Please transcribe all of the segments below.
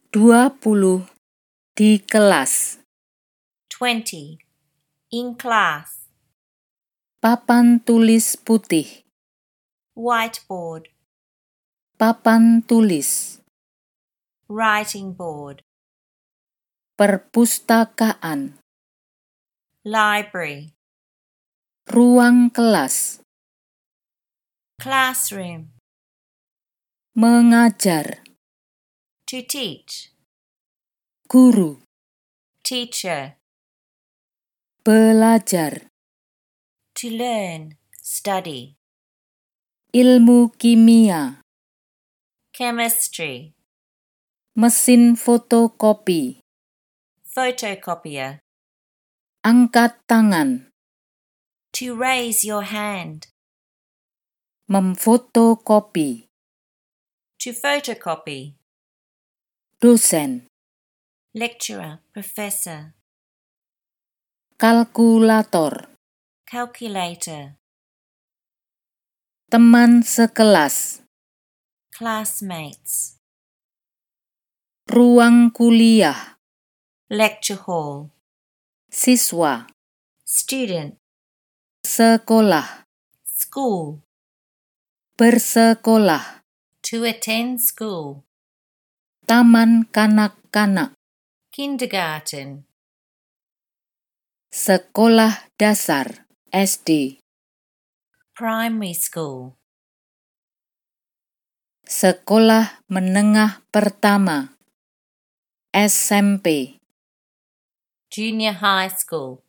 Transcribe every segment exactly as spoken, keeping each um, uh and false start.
Dua puluh di kelas. twenty. In class. Papan tulis putih. Whiteboard. Papan tulis. Writing board. Perpustakaan. Library. Ruang kelas. Classroom. Mengajar. To teach. Guru. Teacher. Belajar. To learn. Study. Ilmu kimia. Chemistry. Mesin fotokopi. Photocopier. Angkat tangan. To raise your hand. Memfotokopi. To photocopy. Dosen. Lecturer. Professor. Kalkulator. Calculator. Teman sekelas. Classmates. Ruang kuliah. Lecture hall. Siswa. Student. Sekolah. School. Bersekolah. To attend school. Taman kanak-kanak. Kindergarten. Sekolah dasar. S D. Primary school. Sekolah menengah pertama. S M P. Junior high school.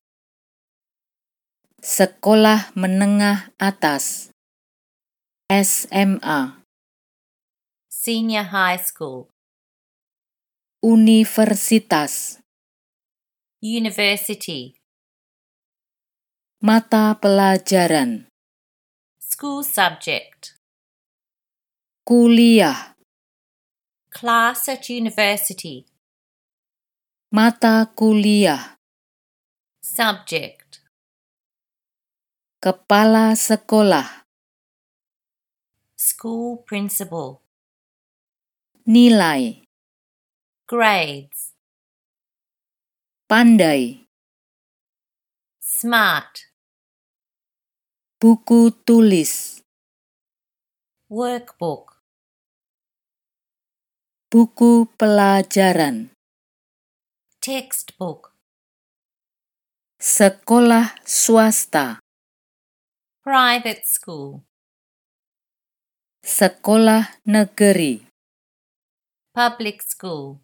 Sekolah menengah atas. S M A. Senior high school. Universitas. University. Mata pelajaran. School subject. Kuliah. Class at university. Mata kuliah. Subject. Kepala sekolah. School principal. Nilai. Grades. Pandai. Smart. Buku tulis. Workbook. Buku pelajaran. Textbook. Sekolah swasta. Private school. Sekolah negeri. Public school.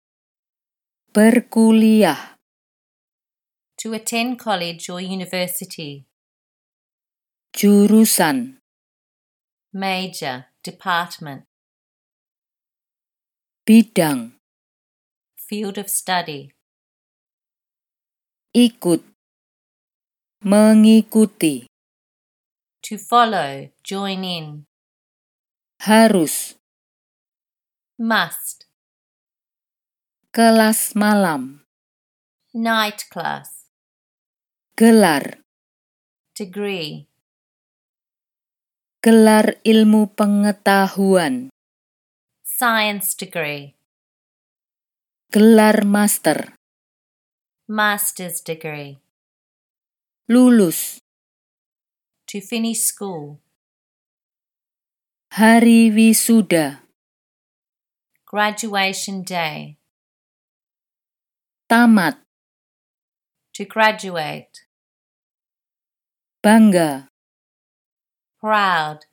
Berkuliah. To attend college or university. Jurusan. Major. Department. Bidang. Field of study. Ikut. Mengikuti. To follow. Join in. Harus. Must. Kelas malam. Night class. Gelar. Degree. Gelar ilmu pengetahuan. Science degree. Gelar master. Master's degree. Lulus. To finish school. Hari wisuda. Graduation day. Tamat. To graduate. Bangga. Proud.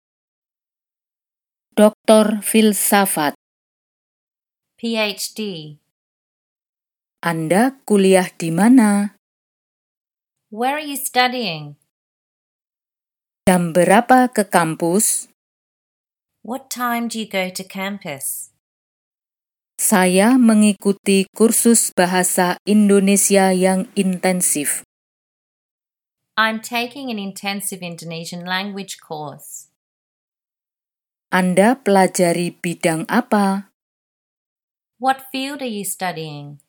Doktor filsafat. P H D. Anda kuliah di mana? Where are you studying? Jam berapa ke kampus? What time do you go to campus? Saya mengikuti kursus bahasa Indonesia yang intensif. I'm taking an intensive Indonesian language course. Anda pelajari bidang apa? What field are you studying?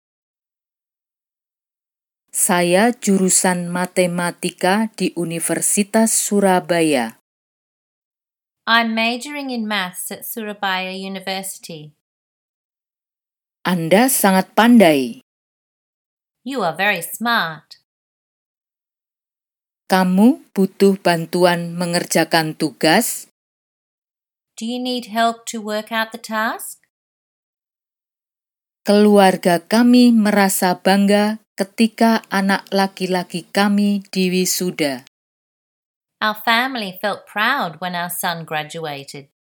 Saya jurusan matematika di Universitas Surabaya. I'm majoring in maths at Surabaya University. Anda sangat pandai. You are very smart. Kamu butuh bantuan mengerjakan tugas? Do you need help to work out the task? Keluarga kami merasa bangga ketika anak laki-laki kami diwisuda. Our family felt proud when our son graduated.